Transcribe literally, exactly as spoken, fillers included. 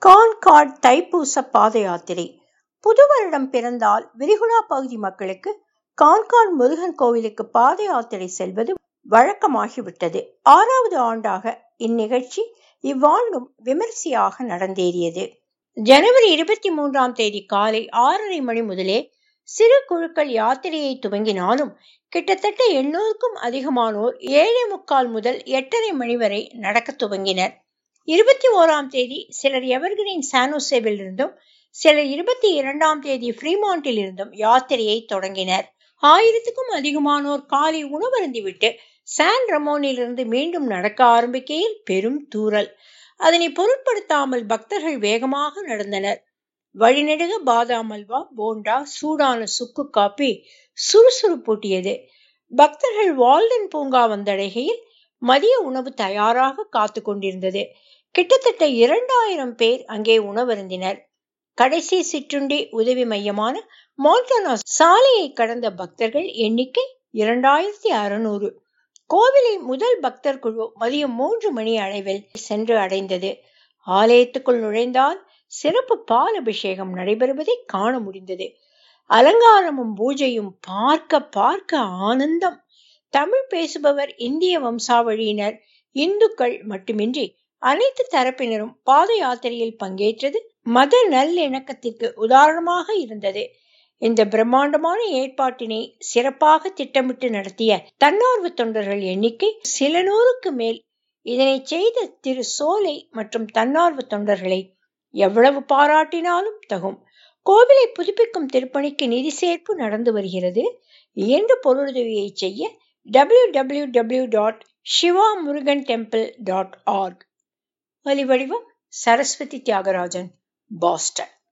Concord தைப்பூச பாத யாத்திரை. புது வருடம் பிறந்தால் விரிகுடா பகுதி மக்களுக்கு கான்கார்ட் முருகன் கோவிலுக்கு பாத யாத்திரை செல்வது வழக்கமாகிவிட்டது. ஆறாவது ஆண்டாக இந்நிகழ்ச்சி இவ்வாண்டும் விமரிசையாக நடந்தேறியது. ஜனவரி இருபத்தி மூன்றாம் தேதி காலை ஆறரை மணி முதலே சிறு குழுக்கள் யாத்திரையை துவங்கினாலும் கிட்டத்தட்ட எண்ணூறுக்கும் அதிகமானோர் ஏழே முக்கால் முதல் எட்டரை மணி வரை நடக்க துவங்கினர். இருபத்தி ஓராம் தேதி சிலர் எவர்கிரீன் சானோசேவில் இருந்தும் சிலர் இருபத்தி இரண்டாம் தேதி ஃப்ரீமாண்டில் இருந்தும் யாத்திரையை தொடங்கினர். ஆயிரத்துக்கும் அதிகமானோர் காலை உணவருந்திவிட்டு சான் ரமோனிலிருந்து மீண்டும் நடக்க ஆரம்பிக்கையில் பெரும் தூறல். அதனை பொருட்படுத்தாமல் பக்தர்கள் வேகமாக நடந்தனர். வழிநெடுக பாதாம் அல்வா, போண்டா, சூடான சுக்கு காப்பி சுறுசுறுப்பூட்டியது. பக்தர்கள் வால்டன் பூங்கா வந்தடைகையில் மதிய உணவு தயாராக காத்து கொண்டிருந்தது. கிட்டத்தட்ட இரண்டாயிரம் பேர் அங்கே உணவருந்தினர். கடைசி சிற்றுண்டி உதவி மையமான மால்டனா சாலையை கடந்த பக்தர்கள் எண்ணிக்கை இரண்டாயிரத்தி அறுநூறு. கோவிலை முதல் பக்தர் குழு மதியம் மூன்று மணி அளவில் சென்று அடைந்தது. ஆலயத்துக்குள் நுழைந்தால் சிறப்பு பால் அபிஷேகம் நடைபெறுவதை காண முடிந்தது. அலங்காரமும் பூஜையும் பார்க்க பார்க்க ஆனந்தம். தமிழ் பேசுபவர், இந்திய வம்சாவழியினர், இந்துக்கள் மட்டுமின்றி அனைத்து தரப்பினரும் பாத யாத்திரையில் பங்கேற்றது மத நல்லிணக்கத்திற்கு உதாரணமாக இருந்தது. இந்த பிரம்மாண்டமான ஏற்பாட்டினை சிறப்பாக திட்டமிட்டு நடத்திய தன்னார்வ தொண்டர்கள் எண்ணிக்கை சில நூறுக்கு மேல். இதனை செய்த திரு சோலை மற்றும் தன்னார்வ தொண்டர்களை எவ்வளவு பாராட்டினாலும் தகும். கோவிலை புதுப்பிக்கும் திருப்பணிக்கு நிதி சேர்ப்பு நடந்து வருகிறது. இயன்ற பொருளுதவியை செய்ய W W W dot Siva Murugan temple dot org. ஒலிவடிவம் சரஸ்வதி தியாகராஜன், பாஸ்டன்.